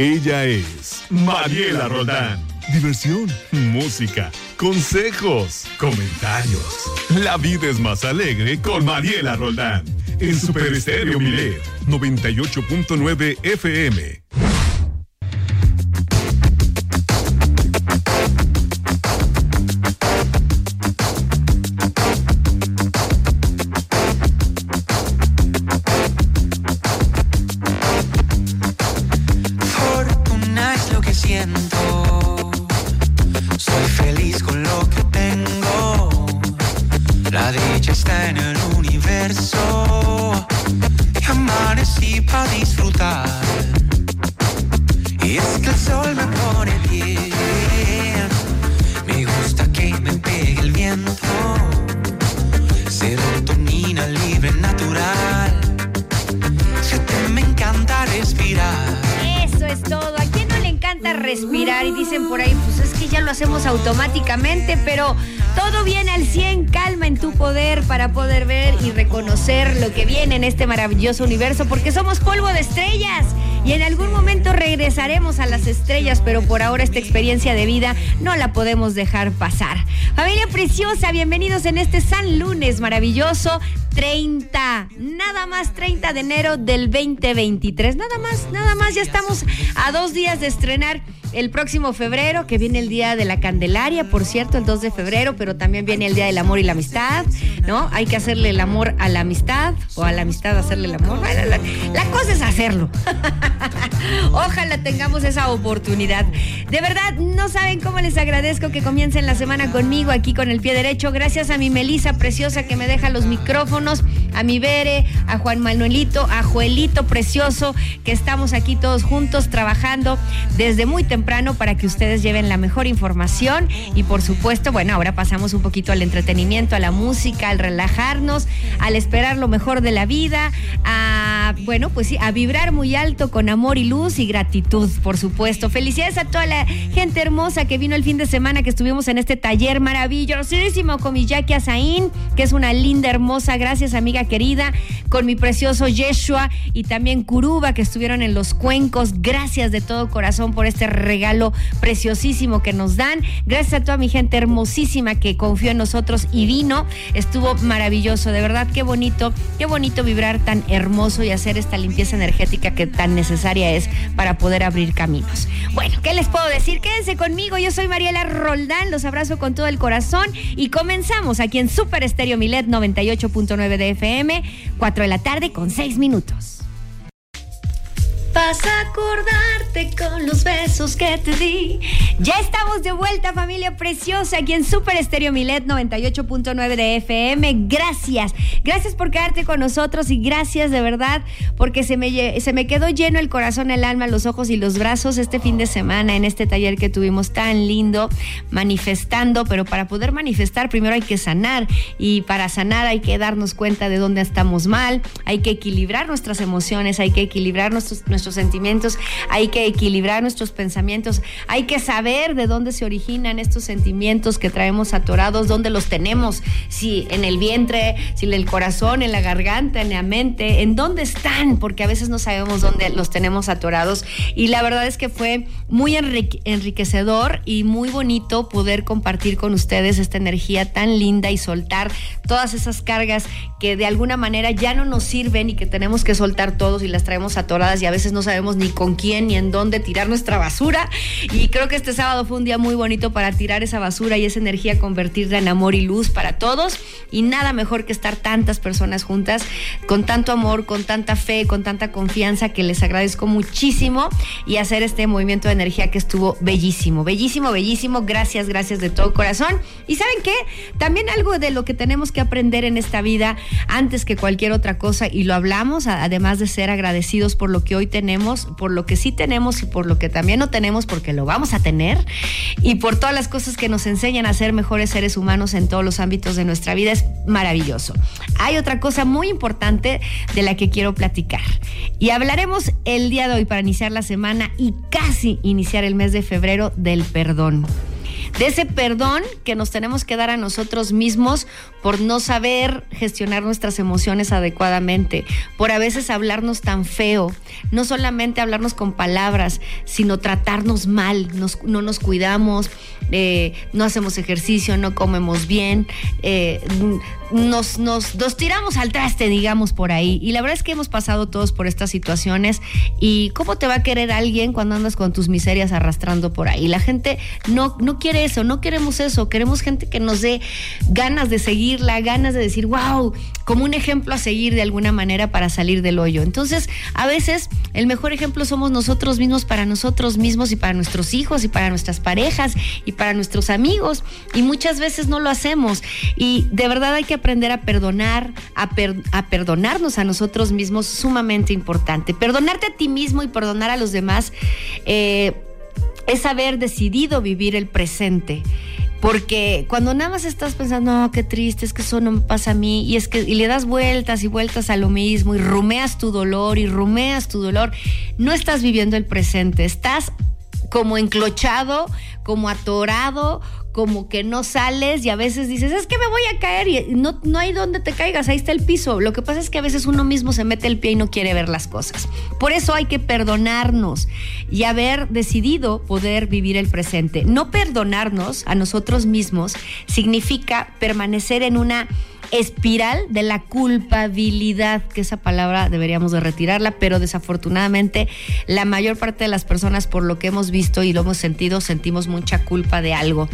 Ella es Mariela Roldán. Diversión, música, consejos, comentarios. La vida es más alegre con Mariela Roldán. En Super Estéreo Milet 98.9 FM. Automáticamente, pero todo viene al 100, calma en tu poder para poder ver y reconocer lo que viene en este maravilloso universo, porque somos polvo de estrellas y en algún momento regresaremos a las estrellas, pero por ahora esta experiencia de vida no la podemos dejar pasar. Familia preciosa, bienvenidos en este San Lunes maravilloso, 30, nada más 30 de enero del 2023, nada más, ya estamos a 2 días de estrenar el próximo febrero, que viene el Día de la Candelaria, por cierto, el 2 de febrero, pero también viene el Día del Amor y la Amistad, ¿no? Hay que hacerle el amor a la amistad, o a la amistad hacerle el amor. Bueno, la cosa es hacerlo. Ojalá tengamos esa oportunidad. De verdad, no saben cómo les agradezco que comiencen la semana conmigo aquí con el pie derecho. Gracias a mi Melisa preciosa que me deja los micrófonos, a mi Bere, a Juan Manuelito, a Joelito precioso, que estamos aquí todos juntos trabajando desde muy temprano para que ustedes lleven la mejor información y por supuesto, bueno, ahora pasamos un poquito al entretenimiento, a la música, al relajarnos, al esperar lo mejor de la vida, bueno, pues sí, a vibrar muy alto con amor y luz y gratitud, por supuesto. Felicidades a toda la gente hermosa que vino el fin de semana, que estuvimos en este taller maravillosísimo con mi Jackie Azaín, que es una linda, hermosa, gracias amiga querida, con mi precioso Yeshua y también Curuba, que estuvieron en Los Cuencos. Gracias de todo corazón por este regalo preciosísimo que nos dan. Gracias a toda mi gente hermosísima que confió en nosotros y vino. Estuvo maravilloso, de verdad, qué bonito vibrar tan hermoso y hacer esta limpieza energética que tan necesaria es para poder abrir caminos. Bueno, ¿qué les puedo decir? Quédense conmigo, yo soy Mariela Roldán, los abrazo con todo el corazón y comenzamos aquí en Super Estéreo Milet 98.9 de FM, 4 de la tarde con 6 minutos. Vas a acordarte con los besos que te di. Ya estamos de vuelta, familia preciosa, aquí en Super Estéreo Milet 98.9 de FM. Gracias por quedarte con nosotros y gracias de verdad porque se me quedó lleno el corazón, el alma, los ojos y los brazos este fin de semana en este taller que tuvimos tan lindo, manifestando, pero para poder manifestar primero hay que sanar y para sanar hay que darnos cuenta de dónde estamos mal, hay que equilibrar nuestras emociones, hay que equilibrar nuestros sentimientos, hay que equilibrar nuestros pensamientos, hay que saber de dónde se originan estos sentimientos que traemos atorados, dónde los tenemos, si en el vientre, si en el corazón, en la garganta, en la mente, en dónde están, porque a veces no sabemos dónde los tenemos atorados y la verdad es que fue muy enriquecedor y muy bonito poder compartir con ustedes esta energía tan linda y soltar todas esas cargas que de alguna manera ya no nos sirven y que tenemos que soltar todos y las traemos atoradas y a veces no sabemos ni con quién ni en dónde tirar nuestra basura y creo que este sábado fue un día muy bonito para tirar esa basura y esa energía, convertirla en amor y luz para todos y nada mejor que estar tantas personas juntas con tanto amor, con tanta fe, con tanta confianza que les agradezco muchísimo y hacer este movimiento de energía que estuvo bellísimo, gracias de todo corazón y ¿saben qué? También algo de lo que tenemos que aprender en esta vida antes que cualquier otra cosa y lo hablamos, además de ser agradecidos por lo que hoy tenemos, por lo que sí tenemos y por lo que también no tenemos porque lo vamos a tener y por todas las cosas que nos enseñan a ser mejores seres humanos en todos los ámbitos de nuestra vida, es maravilloso. Hay otra cosa muy importante de la que quiero platicar y hablaremos el día de hoy para iniciar la semana y casi iniciar el mes de febrero del perdón. de ese perdón que nos tenemos que dar a nosotros mismos por no saber gestionar nuestras emociones adecuadamente, por a veces hablarnos tan feo, no solamente hablarnos con palabras, sino tratarnos mal, no nos cuidamos, no hacemos ejercicio, no comemos bien, nos tiramos al traste, digamos, por ahí. Y la verdad es que hemos pasado todos por estas situaciones. ¿Y cómo te va a querer alguien cuando andas con tus miserias arrastrando por ahí? La gente no quiere eso, no queremos eso. Queremos gente que nos dé ganas de seguirla, ganas de decir, wow, como un ejemplo a seguir de alguna manera para salir del hoyo. Entonces, a veces el mejor ejemplo somos nosotros mismos para nosotros mismos y para nuestros hijos y para nuestras parejas y para nuestros amigos. Y muchas veces no lo hacemos. Y de verdad hay que aprender a perdonar, a perdonarnos a nosotros mismos, sumamente importante. Perdonarte a ti mismo y perdonar a los demás es haber decidido vivir el presente. Porque cuando nada más estás pensando, no, qué triste, es que eso no me pasa a mí, y le das vueltas y vueltas a lo mismo, y rumeas tu dolor, no estás viviendo el presente, estás como enclochado, como atorado, como que no sales, y a veces dices, es que me voy a caer, y no hay donde te caigas, ahí está el piso. Lo que pasa es que a veces uno mismo se mete el pie y no quiere ver las cosas. Por eso hay que perdonarnos y haber decidido poder vivir el presente. No perdonarnos a nosotros mismos significa permanecer en una espiral de la culpabilidad, que esa palabra deberíamos de retirarla, pero desafortunadamente la mayor parte de las personas, por lo que hemos visto y lo hemos sentido, sentimos mucha culpa de algo.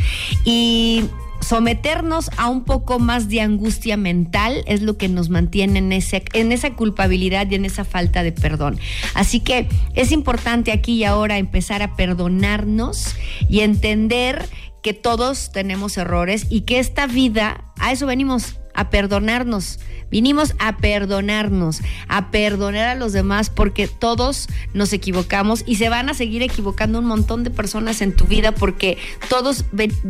Y someternos a un poco más de angustia mental es lo que nos mantiene en esa culpabilidad y en esa falta de perdón. Así que es importante aquí y ahora empezar a perdonarnos y entender que todos tenemos errores y que esta vida, a eso venimos, a perdonarnos. Vinimos a perdonarnos, a perdonar a los demás, porque todos nos equivocamos y se van a seguir equivocando un montón de personas en tu vida, porque todos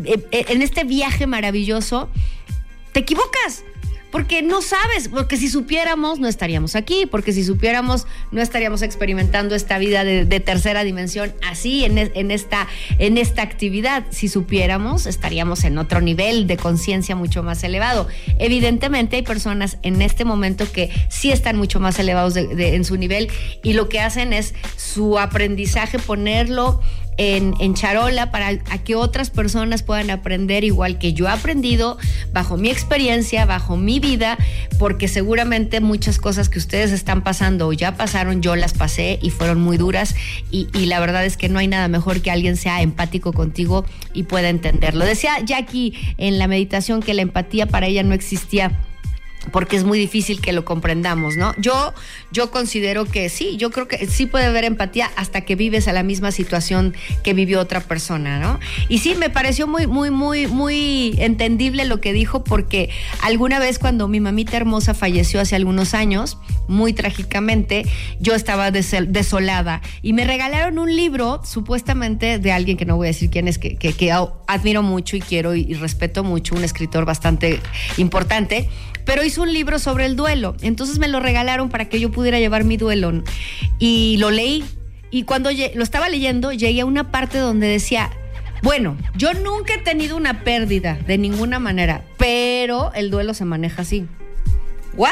en este viaje maravilloso te equivocas. Porque no sabes, porque si supiéramos no estaríamos aquí, porque si supiéramos no estaríamos experimentando esta vida de tercera dimensión así, en esta actividad. Si supiéramos estaríamos en otro nivel de conciencia mucho más elevado. Evidentemente hay personas en este momento que sí están mucho más elevados en su nivel, y lo que hacen es su aprendizaje ponerlo en charola para que otras personas puedan aprender igual que yo he aprendido, bajo mi experiencia, bajo mi vida, porque seguramente muchas cosas que ustedes están pasando o ya pasaron, yo las pasé y fueron muy duras, y la verdad es que no hay nada mejor que alguien sea empático contigo y pueda entenderlo. Decía Jackie en la meditación que la empatía para ella no existía, porque es muy difícil que lo comprendamos, ¿no? Yo considero que sí, yo creo que sí puede haber empatía hasta que vives a la misma situación que vivió otra persona, ¿no? Y sí, me pareció muy, muy, muy, muy entendible lo que dijo, porque alguna vez cuando mi mamita hermosa falleció hace algunos años, muy trágicamente, yo estaba desolada y me regalaron un libro, supuestamente de alguien que no voy a decir quién es, que admiro mucho y quiero y respeto mucho, un escritor bastante importante, pero hizo un libro sobre el duelo. Entonces me lo regalaron para que yo pudiera llevar mi duelo, y lo leí, y cuando lo estaba leyendo llegué a una parte donde decía, bueno, yo nunca he tenido una pérdida de ninguna manera, pero el duelo se maneja así. ¿What?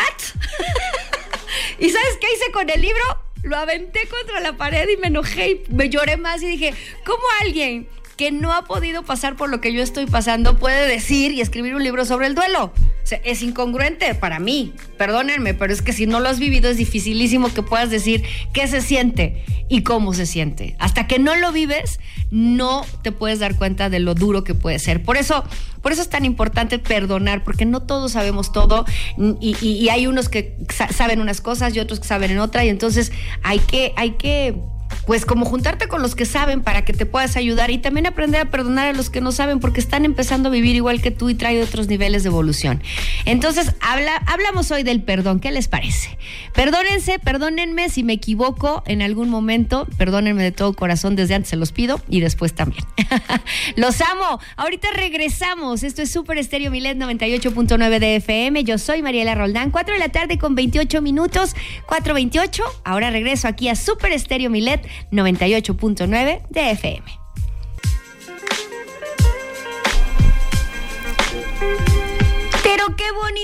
¿Y sabes qué hice con el libro? Lo aventé contra la pared y me enojé y me lloré más, y dije, ¿cómo alguien que no ha podido pasar por lo que yo estoy pasando puede decir y escribir un libro sobre el duelo? O sea, es incongruente para mí, perdónenme, pero es que si no lo has vivido es dificilísimo que puedas decir qué se siente y cómo se siente. Hasta que no lo vives, no te puedes dar cuenta de lo duro que puede ser. Por eso es tan importante perdonar, porque no todos sabemos todo, y hay unos que saben unas cosas y otros que saben en otra, y entonces hay que pues como juntarte con los que saben para que te puedas ayudar, y también aprender a perdonar a los que no saben, porque están empezando a vivir igual que tú y traen otros niveles de evolución. Entonces hablamos hoy del perdón. ¿Qué les parece? Perdónense, perdónenme si me equivoco en algún momento, perdónenme de todo corazón, desde antes se los pido y después también. Los amo. Ahorita regresamos. Esto es Super Estéreo Milet 98.9 de FM. Yo soy Mariela Roldán. 4 de la tarde con 28 minutos, 4:28. Ahora regreso aquí a Super Estéreo Milet 98.9 de FM.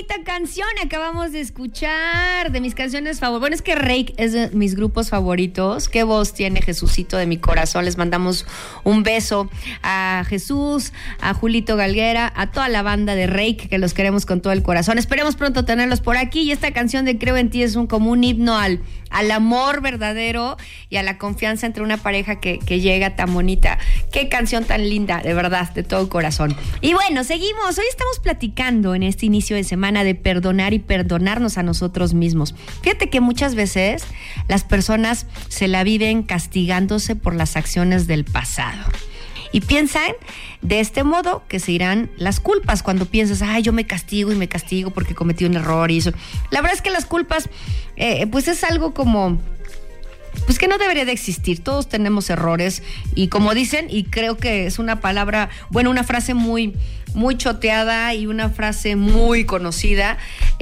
bonita canción acabamos de escuchar, de mis canciones favoritas. Bueno, es que Reik es de mis grupos favoritos. Qué voz tiene Jesucito de mi corazón. Les mandamos un beso a Jesús, a Julito Galguera, a toda la banda de Reik, que los queremos con todo el corazón. Esperemos pronto tenerlos por aquí. Y esta canción de Creo en ti es como un himno al amor verdadero y a la confianza entre una pareja que llega tan bonita. Qué canción tan linda, de verdad, de todo corazón. Y bueno, seguimos. Hoy estamos platicando en este inicio de semana de perdonar y perdonarnos a nosotros mismos. Fíjate que muchas veces las personas se la viven castigándose por las acciones del pasado. Y piensan de este modo que se irán las culpas cuando piensas, yo me castigo y me castigo porque cometí un error y eso. La verdad es que las culpas, pues es algo como, pues que no debería de existir. Todos tenemos errores y como dicen, y creo que es una palabra, bueno, una frase muy, muy choteada y una frase muy conocida,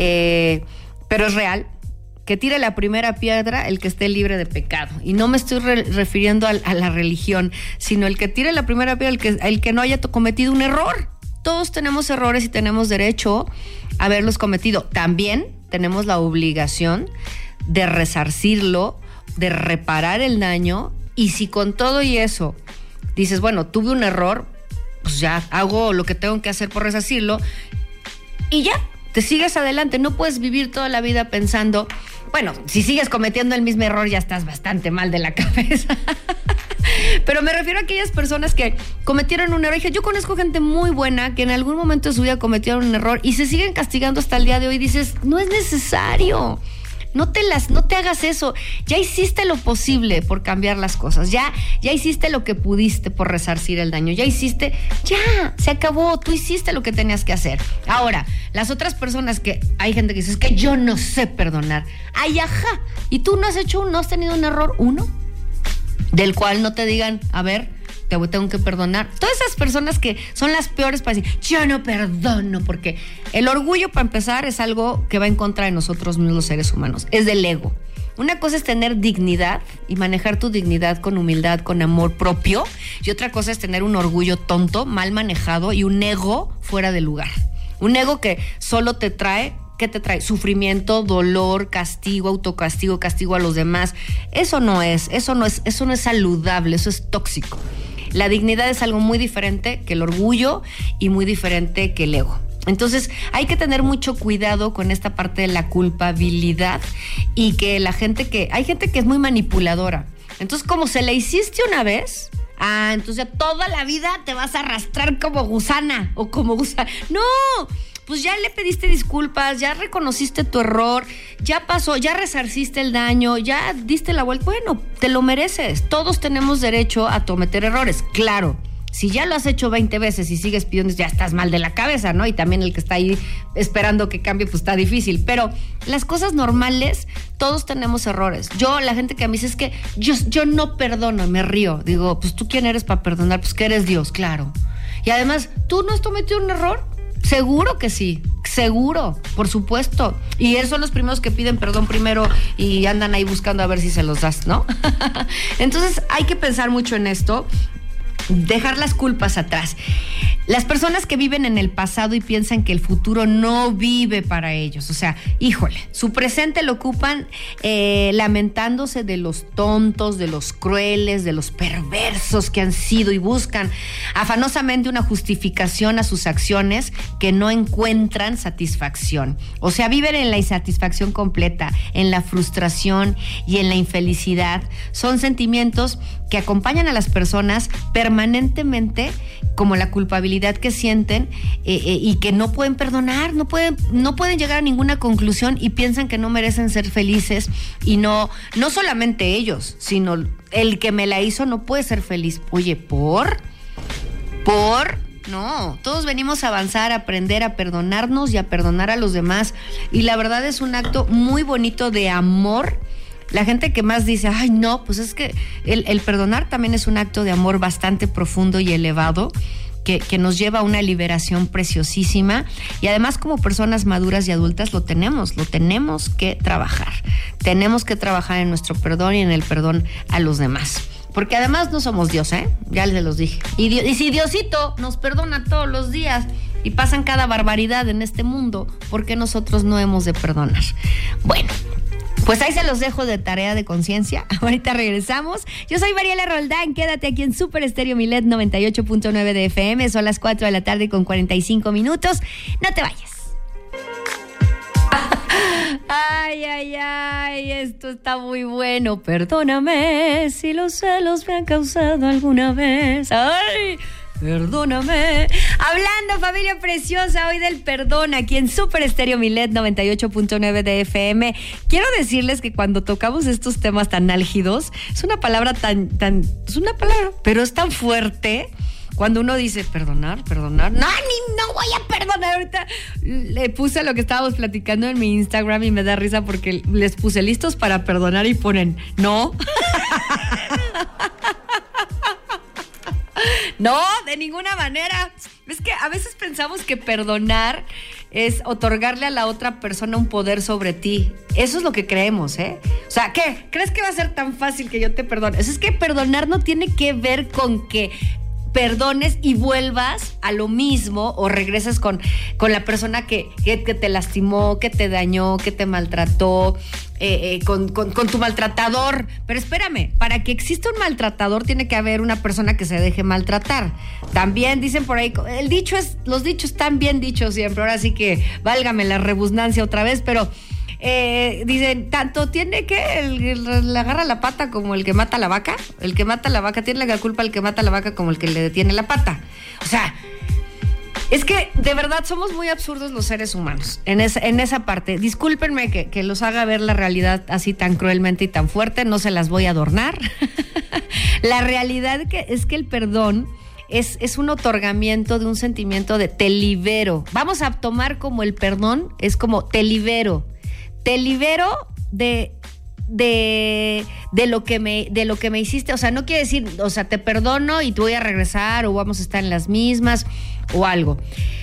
pero es real. Que tire la primera piedra el que esté libre de pecado. Y no me estoy refiriendo a la religión, sino el que tire la primera piedra el que no haya cometido un error. Todos tenemos errores y tenemos derecho a haberlos cometido. También tenemos la obligación de resarcirlo, de reparar el daño. Y si con todo y eso dices, bueno, tuve un error, pues ya hago lo que tengo que hacer por resarcirlo y ya. Te sigues adelante, no puedes vivir toda la vida pensando, bueno, si sigues cometiendo el mismo error ya estás bastante mal de la cabeza. Pero me refiero a aquellas personas que cometieron un error. Yo conozco gente muy buena que en algún momento de su vida cometieron un error y se siguen castigando hasta el día de hoy. Dices, no es necesario. No te hagas eso. Ya hiciste lo posible por cambiar las cosas. Ya hiciste lo que pudiste por resarcir el daño. Ya se acabó. Tú hiciste lo que tenías que hacer. Ahora, las otras personas que hay gente que dice, es que yo no sé perdonar. Ay, ajá. ¿Y tú no has tenido un error uno? Del cual no te digan, a ver, te tengo que perdonar. Todas esas personas que son las peores para decir, yo no perdono, porque el orgullo, para empezar, es algo que va en contra de nosotros mismos los seres humanos. Es del ego. Una cosa es tener dignidad y manejar tu dignidad con humildad, con amor propio. Y otra cosa es tener un orgullo tonto, mal manejado y un ego fuera de lugar. Un ego que solo te trae, ¿qué te trae? Sufrimiento, dolor, castigo, autocastigo, castigo a los demás. Eso no es saludable, eso es tóxico. La dignidad es algo muy diferente que el orgullo y muy diferente que el ego. Entonces hay que tener mucho cuidado con esta parte de la culpabilidad y que hay gente que es muy manipuladora. Entonces, como se la hiciste una vez, entonces ya toda la vida te vas a arrastrar como gusana o como gusana. ¡No! Pues ya le pediste disculpas, ya reconociste tu error, ya pasó, ya resarciste el daño, ya diste la vuelta. Bueno, te lo mereces. Todos tenemos derecho a cometer errores. Claro, si ya lo has hecho 20 veces y sigues pidiendo, ya estás mal de la cabeza, ¿no? Y también el que está ahí esperando que cambie, pues está difícil. Pero las cosas normales, todos tenemos errores. La gente que a mí dice, es que yo no perdono, me río. Digo, pues ¿tú quién eres para perdonar? Pues que eres Dios, claro. Y además, ¿tú no has cometido un error? Seguro que sí, seguro, por supuesto. Y esos son los primeros que piden perdón primero y andan ahí buscando a ver si se los das, ¿no? Entonces hay que pensar mucho en esto, dejar las culpas atrás. Las personas que viven en el pasado y piensan que el futuro no vive para ellos, o sea, híjole, su presente lo ocupan lamentándose de los tontos, de los crueles, de los perversos que han sido y buscan afanosamente una justificación a sus acciones que no encuentran satisfacción. O sea, viven en la insatisfacción completa, en la frustración y en la infelicidad. Son sentimientos que acompañan a las personas permanentemente, como la culpabilidad que sienten y que no pueden perdonar, no pueden llegar a ninguna conclusión y piensan que no merecen ser felices y no solamente ellos, sino el que me la hizo no puede ser feliz. Oye, no, todos venimos a avanzar, a aprender, a perdonarnos y a perdonar a los demás. Y la verdad es un acto muy bonito de amor. La gente que más dice, ay no, pues es que el perdonar también es un acto de amor bastante profundo y elevado que nos lleva a una liberación preciosísima y además como personas maduras y adultas lo tenemos que trabajar. Tenemos que trabajar en nuestro perdón y en el perdón a los demás. Porque además no somos Dios, ya les los dije. Y si Diosito nos perdona todos los días, y pasan cada barbaridad en este mundo. ¿Por qué nosotros no hemos de perdonar? Bueno, pues ahí se los dejo de tarea de conciencia. Ahorita regresamos. Yo soy Mariela Roldán. Quédate aquí en Super Estéreo Milet 98.9 de FM. Son las 4 de la tarde con 45 minutos. No te vayas. Ay, esto está muy bueno. Perdóname si los celos me han causado alguna vez. Ay, perdóname. Hablando, familia preciosa, hoy del perdón aquí en Super Estéreo Milet 98.9 de FM. Quiero decirles que cuando tocamos estos temas tan álgidos, es una palabra es una palabra, pero es tan fuerte. Cuando uno dice perdonar, no voy a perdonar. Ahorita le puse lo que estábamos platicando en mi Instagram y me da risa porque les puse listos para perdonar y ponen no. No, de ninguna manera. Es que a veces pensamos que perdonar es otorgarle a la otra persona un poder sobre ti. Eso es lo que creemos, ¿eh? O sea, ¿qué? ¿Crees que va a ser tan fácil que yo te perdone? Es que perdonar no tiene que ver con que perdones y vuelvas a lo mismo o regreses con la persona que te lastimó, que te dañó, que te maltrató, con tu maltratador. Pero espérame, para que exista un maltratador tiene que haber una persona que se deje maltratar. También dicen por ahí, los dichos están bien dichos siempre, ahora sí que válgame la rebusnancia otra vez, pero dicen, tanto tiene que el agarra la pata como el que mata la vaca. El que mata la vaca tiene la culpa, el que mata la vaca como el que le detiene la pata. O sea, es que de verdad somos muy absurdos los seres humanos en esa parte. Discúlpenme que los haga ver la realidad así tan cruelmente y tan fuerte, no se las voy a adornar. La realidad es que el perdón es un otorgamiento de un sentimiento de te libero. Vamos a tomar como el perdón, es como te libero. Te libero de lo que me hiciste. O sea, no quiere decir, o sea, te perdono y te voy a regresar o vamos a estar en las mismas o algo.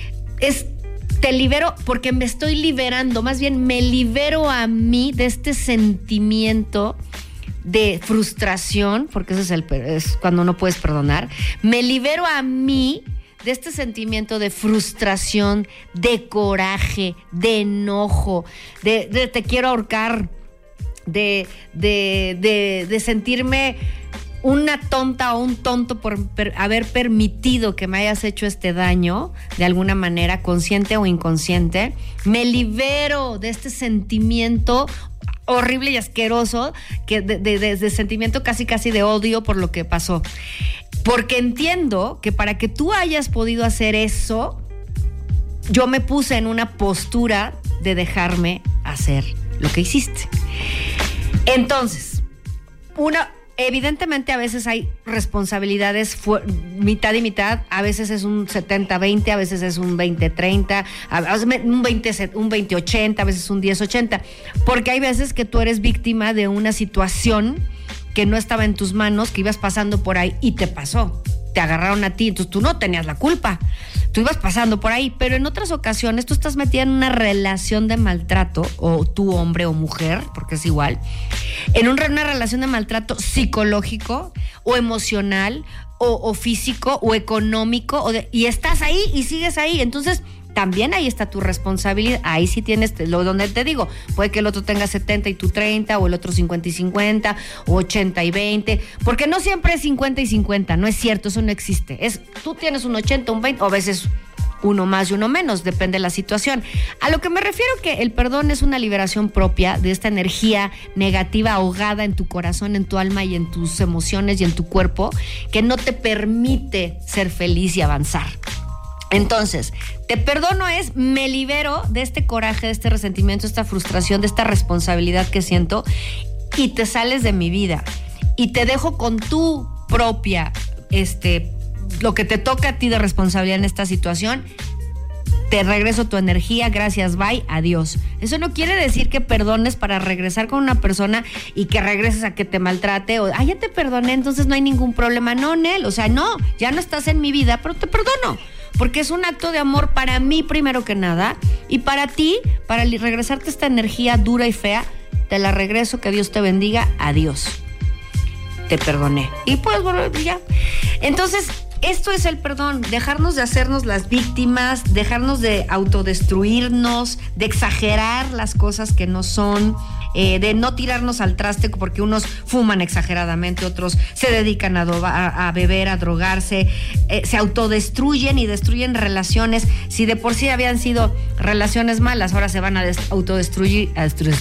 Te libero porque me estoy liberando, más bien me libero a mí de este sentimiento de frustración, porque eso es cuando no puedes perdonar. Me libero a mí de este sentimiento de frustración, de coraje, de enojo, de te quiero ahorcar, de sentirme una tonta o un tonto por haber permitido que me hayas hecho este daño, de alguna manera, consciente o inconsciente. Me libero de este sentimiento horrible y asqueroso, de sentimiento casi de odio por lo que pasó. Porque entiendo que para que tú hayas podido hacer eso, yo me puse en una postura de dejarme hacer lo que hiciste. Entonces, evidentemente a veces hay responsabilidades mitad y mitad, a veces es un 70-20, a veces es un 20-30, un 20-80, a veces un 10-80, porque hay veces que tú eres víctima de una situación que no estaba en tus manos, que ibas pasando por ahí y te pasó, te agarraron a ti, entonces tú no tenías la culpa, tú ibas pasando por ahí, pero en otras ocasiones tú estás metida en una relación de maltrato, o tú hombre o mujer, porque es igual, en una relación de maltrato psicológico o emocional o físico o económico, y estás ahí y sigues ahí, entonces también ahí está tu responsabilidad. Ahí sí tienes donde te digo, puede que el otro tenga 70 y tú 30, o el otro 50 y 50, o 80 y 20, porque no siempre es 50 y 50, no es cierto, eso no existe. Tú tienes un 80, un 20, o a veces uno más y uno menos, depende de la situación. A lo que me refiero que el perdón es una liberación propia de esta energía negativa ahogada en tu corazón, en tu alma y en tus emociones y en tu cuerpo, que no te permite ser feliz y avanzar. Entonces, te perdono es, me libero de este coraje, de este resentimiento, de esta frustración, de esta responsabilidad que siento, y te sales de mi vida y te dejo con tu propia, lo que te toca a ti de responsabilidad en esta situación. Te regreso tu energía, gracias, bye, adiós. Eso no quiere decir que perdones para regresar con una persona y que regreses a que te maltrate o, ya te perdoné, entonces no hay ningún problema. No, Nel, o sea, no, ya no estás en mi vida, pero te perdono. Porque es un acto de amor para mí primero que nada, y para ti, para regresarte esta energía dura y fea, te la regreso, que Dios te bendiga, adiós. Te perdoné. Y puedes volver ya. Entonces, Esto es el perdón, dejarnos de hacernos las víctimas, dejarnos de autodestruirnos, de exagerar las cosas que no son, de no tirarnos al traste porque unos fuman exageradamente, otros se dedican a beber, a drogarse, se autodestruyen y destruyen relaciones. Si de por sí habían sido relaciones malas, ahora se van a autodestruir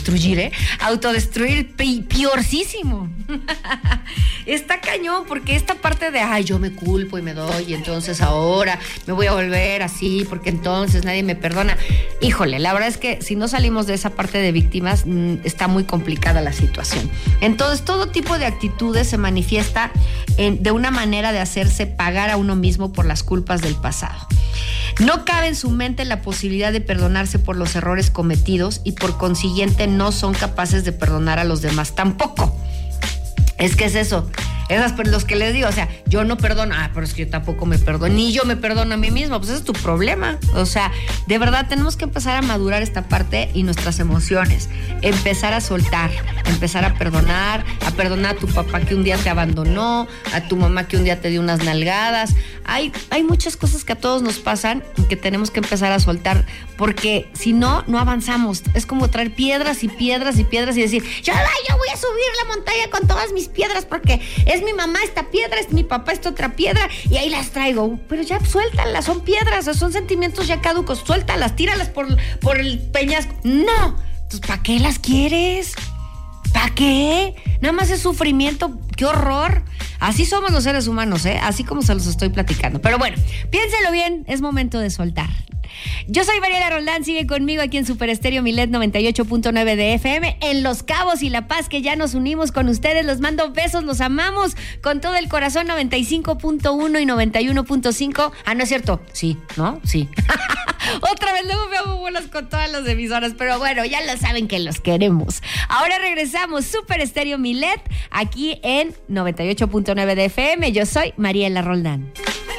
piorcísimo. Está cañón, porque esta parte de yo me culpo y me doy, y entonces ahora me voy a volver así porque entonces nadie me perdona. Híjole, la verdad es que si no salimos de esa parte de víctimas, está muy complicada la situación. Entonces, todo tipo de actitudes se manifiesta de una manera de hacerse pagar a uno mismo por las culpas del pasado. No cabe en su mente la posibilidad de perdonarse por los errores cometidos y por consiguiente no son capaces de perdonar a los demás tampoco. Es que es eso. Los que les digo, o sea, yo no perdono, pero es que yo tampoco me perdono, ni yo me perdono a mí mismo, pues ese es tu problema. O sea, de verdad tenemos que empezar a madurar esta parte y nuestras emociones, empezar a soltar, empezar a perdonar a tu papá que un día te abandonó, a tu mamá que un día te dio unas nalgadas. Hay muchas cosas que a todos nos pasan y que tenemos que empezar a soltar, porque si no, no avanzamos. Es como traer piedras y piedras y piedras y decir, yo voy a subir la montaña con todas mis piedras porque es mi mamá esta piedra, es mi papá esta otra piedra y ahí las traigo. Pero ya suéltalas, son piedras, son sentimientos ya caducos, suéltalas, tíralas por el peñasco. No, entonces ¿para qué las quieres? ¿Para qué? Nada más es sufrimiento, qué horror. Así somos los seres humanos, así como se los estoy platicando. Pero bueno, piénselo bien, es momento de soltar. Yo soy Mariela Roldán, sigue conmigo aquí en Super Estéreo Milet 98.9 de FM, en Los Cabos y La Paz, que ya nos unimos con ustedes. Los mando besos, los amamos con todo el corazón. 95.1 y 91.5. No es cierto, sí, ¿no? Sí. Otra vez luego me hago bolas con todas las emisoras, pero bueno, ya lo saben que los queremos. Ahora regresamos, Super Estéreo Milet, aquí en 98.9 de FM. Yo soy Mariela Roldán.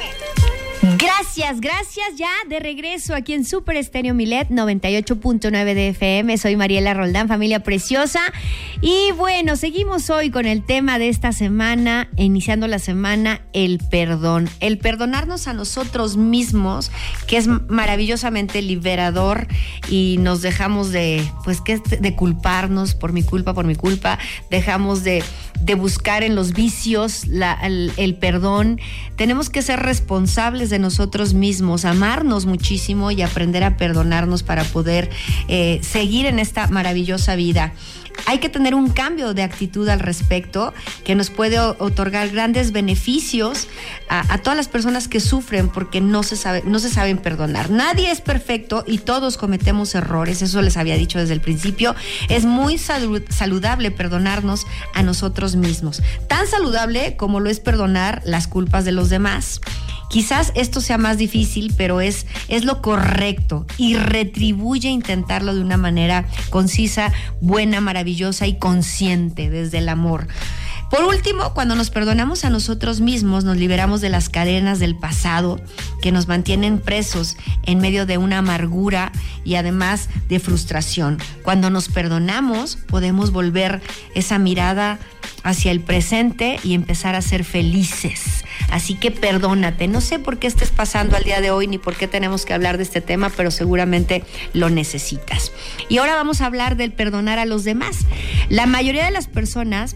Gracias, ya de regreso aquí en Super Estéreo Milet 98.9 de FM. Soy Mariela Roldán, familia preciosa. Y bueno, seguimos hoy con el tema de esta semana, iniciando la semana, el perdón. El perdonarnos a nosotros mismos, que es maravillosamente liberador, y nos dejamos de culparnos por mi culpa, dejamos de buscar en los vicios el perdón. Tenemos que ser responsables de nosotros mismos, amarnos muchísimo y aprender a perdonarnos para poder seguir en esta maravillosa vida. Hay que tener un cambio de actitud al respecto que nos puede otorgar grandes beneficios a todas las personas que sufren porque no se saben perdonar. Nadie es perfecto y todos cometemos errores, eso les había dicho desde el principio. Es muy saludable perdonarnos a nosotros mismos, tan saludable como lo es perdonar las culpas de los demás. Quizás esto sea más difícil, pero es lo correcto y retribuye intentarlo de una manera concisa, buena, maravillosa y consciente desde el amor. Por último, cuando nos perdonamos a nosotros mismos, nos liberamos de las cadenas del pasado que nos mantienen presos en medio de una amargura y además de frustración. Cuando nos perdonamos, podemos volver esa mirada hacia el presente y empezar a ser felices. Así que perdónate. No sé por qué estés pasando al día de hoy ni por qué tenemos que hablar de este tema, pero seguramente lo necesitas. Y ahora vamos a hablar del perdonar a los demás. La mayoría de las personas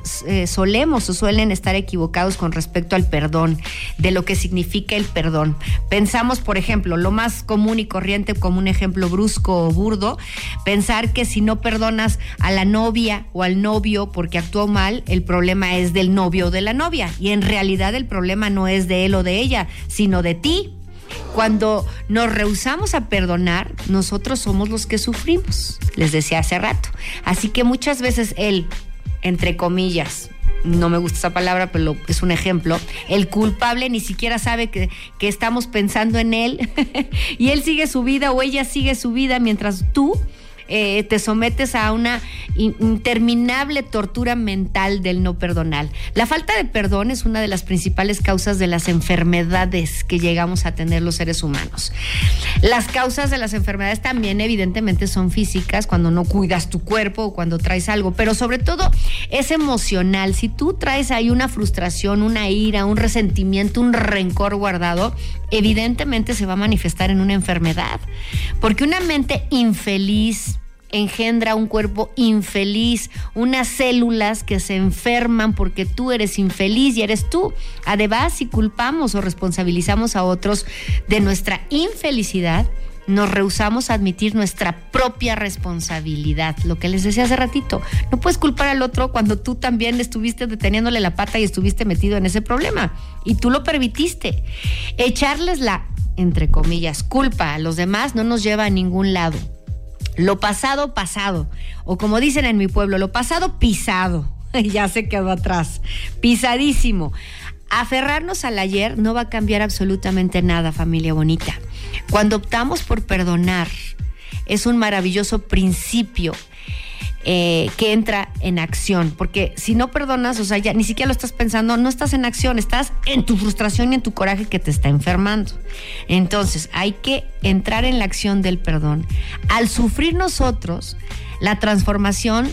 suelen estar equivocados con respecto al perdón, de lo que significa el perdón. Pensamos, por ejemplo, lo más común y corriente, como un ejemplo brusco o burdo, pensar que si no perdonas a la novia o al novio porque actuó mal, el problema es del novio o de la novia, y en realidad el problema no es de él o de ella, sino de ti. Cuando nos rehusamos a perdonar, nosotros somos los que sufrimos, les decía hace rato. Así que muchas veces él, entre comillas, no me gusta esa palabra, pero es un ejemplo, el culpable ni siquiera sabe que estamos pensando en él y él sigue su vida o ella sigue su vida mientras tú te sometes a una interminable tortura mental del no perdonar. La falta de perdón es una de las principales causas de las enfermedades que llegamos a tener los seres humanos. Las causas de las enfermedades también evidentemente son físicas, cuando no cuidas tu cuerpo o cuando traes algo, pero sobre todo es emocional. Si tú traes ahí una frustración, una ira, un resentimiento, un rencor guardado, evidentemente se va a manifestar en una enfermedad, porque una mente infeliz engendra un cuerpo infeliz, unas células que se enferman porque tú eres infeliz y eres tú. Además, si culpamos o responsabilizamos a otros de nuestra infelicidad, nos rehusamos a admitir nuestra propia responsabilidad. Lo que les decía hace ratito, no puedes culpar al otro cuando tú también estuviste deteniéndole la pata y estuviste metido en ese problema y tú lo permitiste. Echarles la, entre comillas, culpa a los demás no nos lleva a ningún lado. Lo pasado, pasado. O como dicen en mi pueblo, lo pasado, pisado. Ya se quedó atrás. Pisadísimo. Aferrarnos al ayer no va a cambiar absolutamente nada, familia bonita. Cuando optamos por perdonar, es un maravilloso principio que entra en acción, porque si no perdonas, o sea, ya ni siquiera lo estás pensando, no estás en acción, estás en tu frustración y en tu coraje que te está enfermando. Entonces, hay que entrar en la acción del perdón. Al sufrir nosotros, la transformación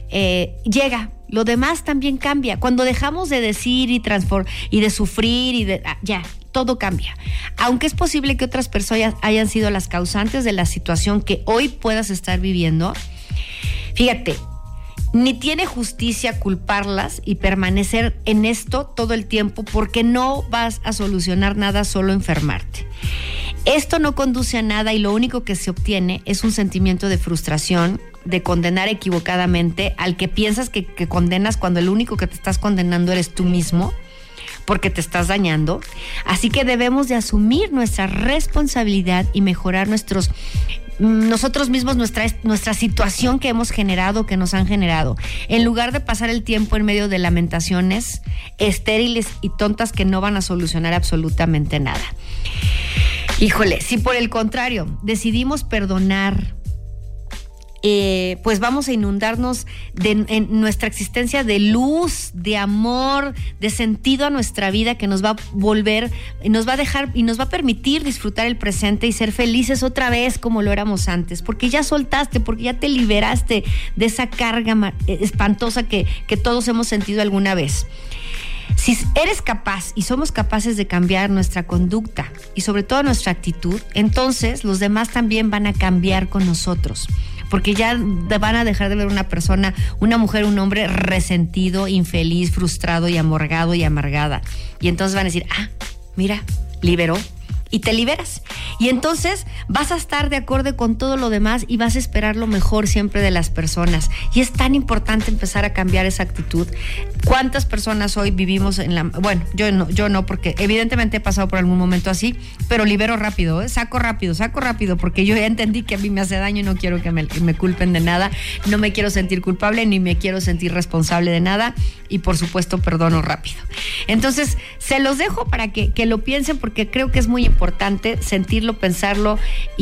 llega. Lo demás también cambia. Cuando dejamos de decir y de sufrir ya, todo cambia. Aunque es posible que otras personas hayan sido las causantes de la situación que hoy puedas estar viviendo, fíjate, ni tiene justicia culparlas y permanecer en esto todo el tiempo, porque no vas a solucionar nada, solo enfermarte. Esto no conduce a nada y lo único que se obtiene es un sentimiento de frustración, de condenar equivocadamente al que piensas que condenas, cuando el único que te estás condenando eres tú mismo, porque te estás dañando. Así que debemos de asumir nuestra responsabilidad y mejorar nosotros mismos nuestra situación que hemos generado, que nos han generado, en lugar de pasar el tiempo en medio de lamentaciones estériles y tontas que no van a solucionar absolutamente nada. Híjole, si por el contrario decidimos perdonar, pues vamos a inundarnos en nuestra existencia de luz, de amor, de sentido a nuestra vida, que nos va a volver, nos va a dejar y nos va a permitir disfrutar el presente y ser felices otra vez como lo éramos antes, porque ya soltaste, porque ya te liberaste de esa carga espantosa que todos hemos sentido alguna vez. Si eres capaz y somos capaces de cambiar nuestra conducta y sobre todo nuestra actitud, entonces los demás también van a cambiar con nosotros, porque ya van a dejar de ver una persona, una mujer, un hombre resentido, infeliz, frustrado y amargado y amargada. Y entonces van a decir, mira, liberó. Y te liberas. Y entonces vas a estar de acuerdo con todo lo demás y vas a esperar lo mejor siempre de las personas. Y es tan importante empezar a cambiar esa actitud. ¿Cuántas personas hoy vivimos bueno, yo no, porque evidentemente he pasado por algún momento así, pero libero rápido, saco rápido, porque yo ya entendí que a mí me hace daño y no quiero que me culpen de nada. No me quiero sentir culpable ni me quiero sentir responsable de nada. Y por supuesto perdono rápido. Entonces se los dejo para que lo piensen, porque creo que es muy importante sentirlo, pensarlo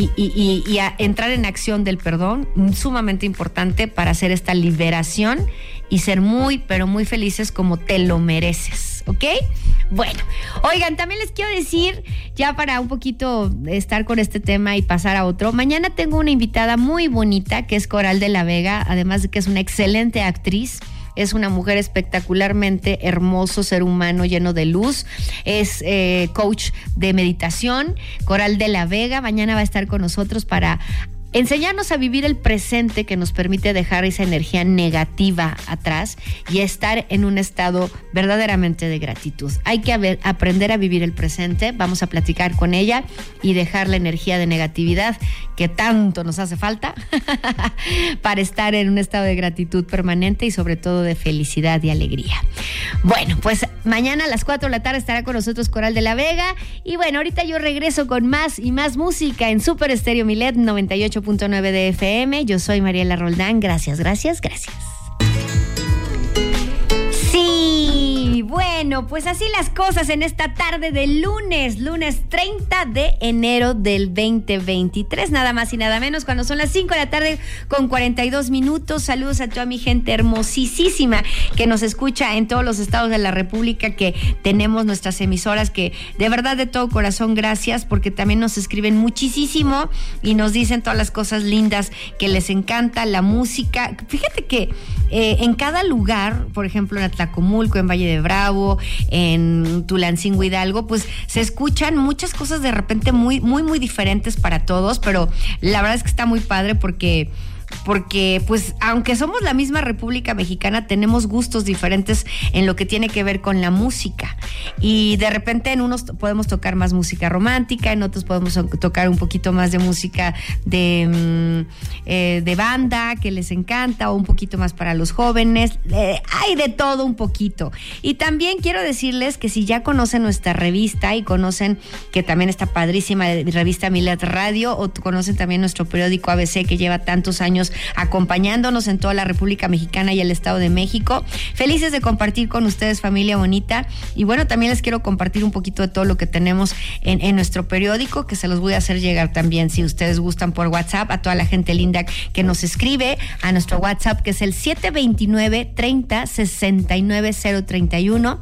y entrar en acción del perdón, sumamente importante para hacer esta liberación y ser muy, pero muy felices como te lo mereces, ¿ok? Bueno, oigan, también les quiero decir, ya para un poquito estar con este tema y pasar a otro, mañana tengo una invitada muy bonita que es Coral de la Vega, además de que es una excelente actriz. Es una mujer espectacularmente hermoso, ser humano lleno de luz. Es coach de meditación. Coral de la Vega mañana va a estar con nosotros para enseñarnos a vivir el presente, que nos permite dejar esa energía negativa atrás y estar en un estado verdaderamente de gratitud. Hay que aprender a vivir el presente. Vamos a platicar con ella y dejar la energía de negatividad que tanto nos hace falta para estar en un estado de gratitud permanente y sobre todo de felicidad y alegría. Bueno, pues mañana a las 4 de la tarde estará con nosotros Coral de la Vega. Y bueno, ahorita yo regreso con más y más música en Super Estéreo Milet 98.9 de FM. Yo soy Mariela Roldán. Gracias. Sí, bueno. Bueno, pues así las cosas en esta tarde de lunes 30 de enero del 2023, nada más y nada menos, cuando son las 5 de la tarde con 42 minutos. Saludos a toda mi gente hermosísima que nos escucha en todos los estados de la República, que tenemos nuestras emisoras, que de verdad de todo corazón gracias, porque también nos escriben muchísimo y nos dicen todas las cosas lindas que les encanta, la música. Fíjate que en cada lugar, por ejemplo en Atlacomulco, en Valle de Bravo, en Tulancingo, Hidalgo, pues se escuchan muchas cosas de repente muy diferentes para todos, pero la verdad es que está muy padre porque pues aunque somos la misma República Mexicana, tenemos gustos diferentes en lo que tiene que ver con la música, y de repente en unos podemos tocar más música romántica, en otros podemos tocar un poquito más de música de banda que les encanta, o un poquito más para los jóvenes. Hay de todo un poquito. Y también quiero decirles que si ya conocen nuestra revista y conocen que también está padrísima la revista Milet Radio, o conocen también nuestro periódico ABC, que lleva tantos años acompañándonos en toda la República Mexicana y el Estado de México. Felices de compartir con ustedes, familia bonita. Y bueno, también les quiero compartir un poquito de todo lo que tenemos en nuestro periódico, que se los voy a hacer llegar también, si ustedes gustan, por WhatsApp, a toda la gente linda que nos escribe a nuestro WhatsApp, que es el 729-30-69031,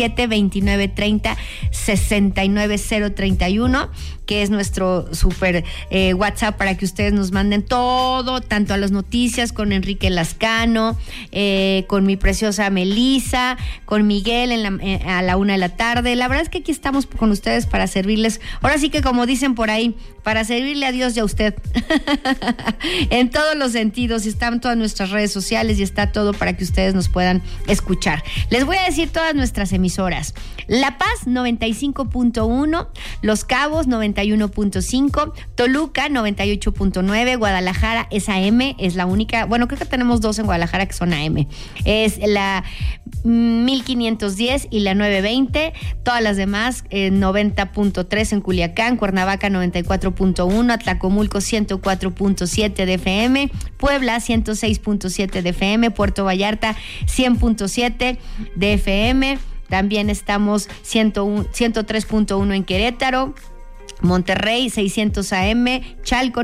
729-30-69031, que es nuestro super WhatsApp para que ustedes nos manden todo, tanto a las noticias con Enrique Lascano, con mi preciosa Melissa, con Miguel a la 1 de la tarde. La verdad es que aquí estamos con ustedes para servirles, ahora sí que como dicen por ahí, para servirle a Dios y a usted en todos los sentidos. Y están todas nuestras redes sociales y está todo para que ustedes nos puedan escuchar. Les voy a decir todas nuestras emisoras: La Paz 95.1, Los Cabos 91.5, Toluca 98.9, Guadalajara es AM, es la única, bueno, creo que tenemos dos en Guadalajara que son AM, es la 1510 y la 920, todas las demás 90.3 en Culiacán, Cuernavaca 94.1, Atlacomulco 104.7 de FM, Puebla 106.7 de FM, Puerto Vallarta 100.7 de FM, también estamos 103.1 en Querétaro, Monterrey 600 AM, Chalco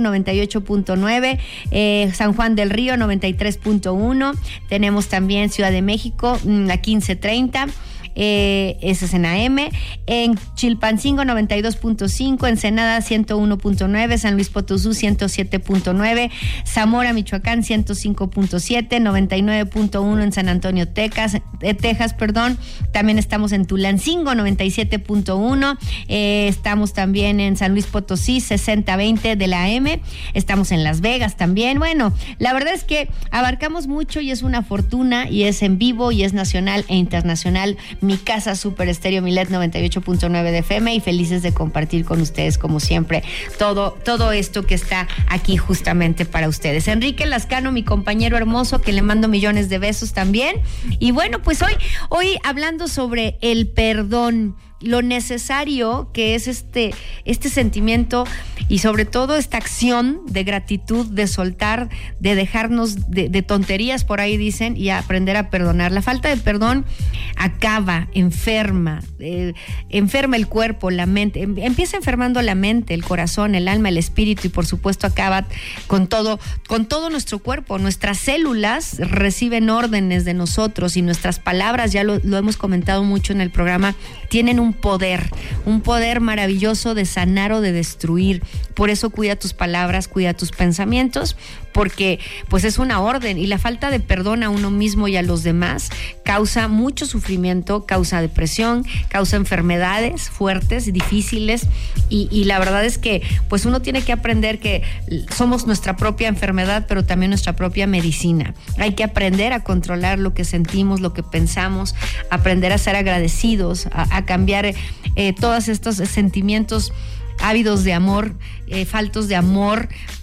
98.9, San Juan del Río 93.1, tenemos también Ciudad de México la 1530, ese es en AM, en Chilpancingo 92.5, Ensenada 101.9, San Luis Potosí 107.9, Zamora, Michoacán 105.7, 99.1 en San Antonio, Texas, también estamos en Tulancingo 97.1, estamos también en San Luis Potosí 6020 de la AM, estamos en Las Vegas también. Bueno, la verdad es que abarcamos mucho y es una fortuna, y es en vivo y es nacional e internacional. Mi casa Super Estéreo Milet 98.9 de FM, y felices de compartir con ustedes como siempre todo esto que está aquí justamente para ustedes. Enrique Lascano, mi compañero hermoso, que le mando millones de besos también. Y bueno, pues hoy hablando sobre el perdón, lo necesario que es este sentimiento, y sobre todo esta acción de gratitud, de soltar, de dejarnos de tonterías, por ahí dicen, y aprender a perdonar. La falta de perdón acaba, enferma el cuerpo, la mente, empieza enfermando la mente, el corazón, el alma, el espíritu, y por supuesto acaba con todo nuestro cuerpo. Nuestras células reciben órdenes de nosotros, y nuestras palabras, ya lo hemos comentado mucho en el programa, tienen un poder maravilloso de sanar o de destruir. Por eso cuida tus palabras, cuida tus pensamientos, porque pues es una orden, y la falta de perdón a uno mismo y a los demás causa mucho sufrimiento, causa depresión, causa enfermedades fuertes y difíciles, y la verdad es que pues uno tiene que aprender que somos nuestra propia enfermedad, pero también nuestra propia medicina. Hay que aprender a controlar lo que sentimos, lo que pensamos, aprender a ser agradecidos, a cambiar todos estos sentimientos ávidos de amor, faltos de amor,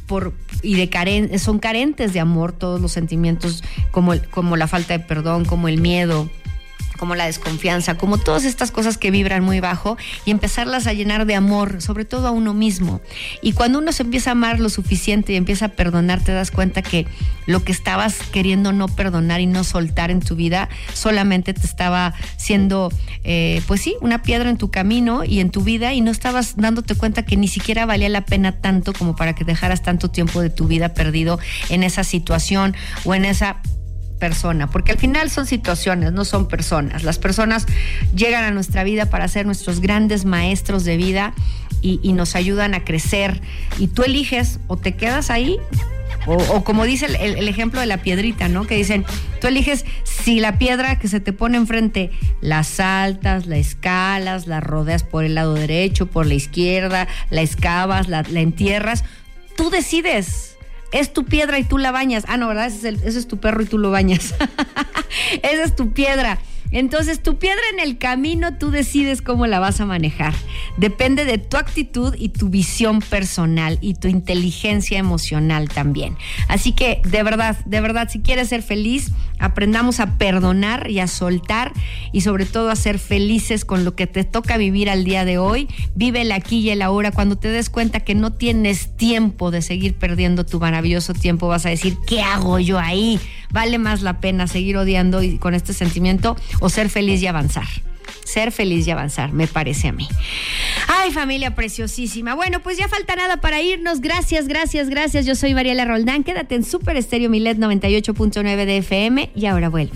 son carentes de amor todos los sentimientos, como la falta de perdón, como el miedo, como la desconfianza, como todas estas cosas que vibran muy bajo, y empezarlas a llenar de amor, sobre todo a uno mismo. Y cuando uno se empieza a amar lo suficiente y empieza a perdonar, te das cuenta que lo que estabas queriendo no perdonar y no soltar en tu vida solamente te estaba siendo, pues sí, una piedra en tu camino y en tu vida, y no estabas dándote cuenta que ni siquiera valía la pena tanto como para que dejaras tanto tiempo de tu vida perdido en esa situación o en esa persona, porque al final son situaciones, no son personas. Las personas llegan a nuestra vida para ser nuestros grandes maestros de vida y nos ayudan a crecer, y tú eliges o te quedas ahí o como dice el ejemplo de la piedrita, ¿no? Que dicen, tú eliges si la piedra que se te pone enfrente la saltas, la escalas, la rodeas por el lado derecho, por la izquierda, la excavas, la entierras. Tú decides. Es tu piedra y tú la bañas. Ah, no, ¿verdad? Ese es tu perro y tú lo bañas. Esa es tu piedra. Entonces, tu piedra en el camino, tú decides cómo la vas a manejar. Depende de tu actitud y tu visión personal y tu inteligencia emocional también. Así que, de verdad, si quieres ser feliz, aprendamos a perdonar y a soltar, y sobre todo a ser felices con lo que te toca vivir al día de hoy. Vive el aquí y el ahora. Cuando te des cuenta que no tienes tiempo de seguir perdiendo tu maravilloso tiempo, vas a decir, ¿qué hago yo ahí? Vale más la pena seguir odiando y con este sentimiento, o ser feliz y avanzar. Ser feliz y avanzar, me parece a mí. Ay, familia preciosísima. Bueno, pues ya falta nada para irnos. Gracias. Yo soy Mariela Roldán. Quédate en Super Estéreo Milet 98.9 de FM, y ahora vuelvo.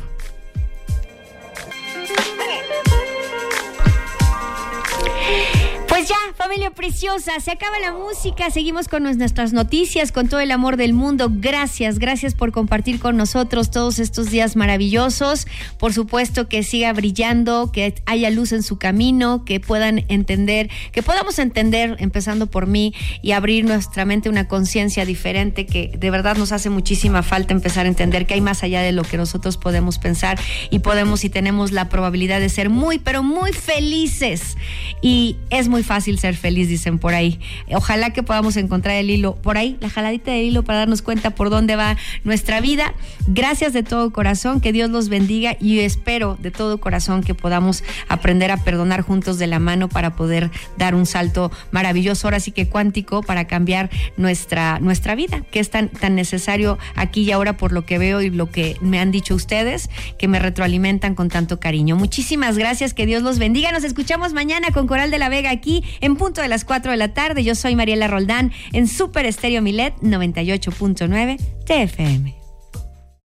Pues ya, familia preciosa, se acaba la música, seguimos con nuestras noticias, con todo el amor del mundo. Gracias por compartir con nosotros todos estos días maravillosos. Por supuesto que siga brillando, que haya luz en su camino, que puedan entender, que podamos entender, empezando por mí, y abrir nuestra mente a una conciencia diferente, que de verdad nos hace muchísima falta empezar a entender que hay más allá de lo que nosotros podemos pensar, y tenemos la probabilidad de ser muy, pero muy felices. Y es muy fácil ser feliz, dicen por ahí. Ojalá que podamos encontrar el hilo por ahí, la jaladita del hilo, para darnos cuenta por dónde va nuestra vida. Gracias de todo corazón, que Dios los bendiga, y espero de todo corazón que podamos aprender a perdonar juntos de la mano para poder dar un salto maravilloso, ahora sí que cuántico, para cambiar nuestra vida, que es tan necesario aquí y ahora, por lo que veo y lo que me han dicho ustedes, que me retroalimentan con tanto cariño. Muchísimas gracias, que Dios los bendiga. Nos escuchamos mañana con Coral de la Vega, aquí en punto de las 4 de la tarde. Yo soy Mariela Roldán en Super Estéreo Milet 98.9 TFM.